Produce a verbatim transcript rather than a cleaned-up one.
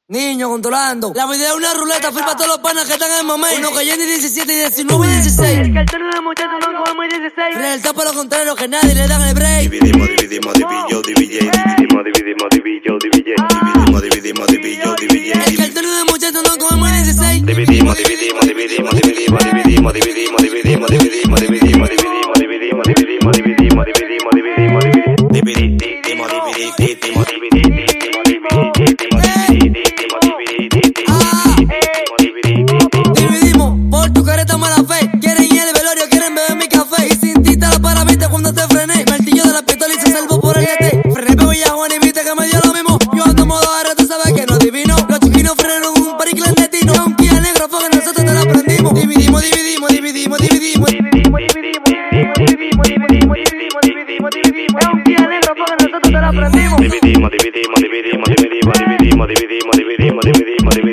Niño controlando. La vida es una ruleta, firma todos los panas que están en el momento. Uno cayendo y diecisiete, y diecinueve y dieciséis. El cartón de muchachos no cogemos y dieciséis. Frena el topo, lo contrario, que nadie le dan el break. Dividimos, dividimos, divillo, diville. Dividimos, dividimos, divillo, diville. Dividimos, dividimos, divillo, diville. El cartón de muchachos no cogemos y dieciséis. Dividimos, dividimos, dividimos, dividimos, dividimos, dividimos, dividimos, dividimos, dividimos, dividimos, dividimos, dividimos, dividimos, dividimos, dividimos, dividimos, dividimos, dividimos, Dividimos por tu careta mala fe. Quieren ir al velorio, quieren beber mi café. Y sin ti te la para, viste cuando te frené. Martillo de la pistola y se salvó por el E T. Frené, pero ya Juan y viste que me dio lo mismo. Yo ando modo ahora, tú sabes que no adivino. Los chiquinos frenaron un party clandestino. Un Kia negro fue que nosotros te la prendimos. Dividimos, dividimos, dividimos, dividimos. Dividimos, dividimos, dividimos, dividimos, dividimos, dividimos, dividimos, dividimos. Es un Kia negro fue que nosotros te la prendimos. dividimos, dividimos, dividimos, dividimos, dividimos, dividimos, dividimos, dividimos, dividimos.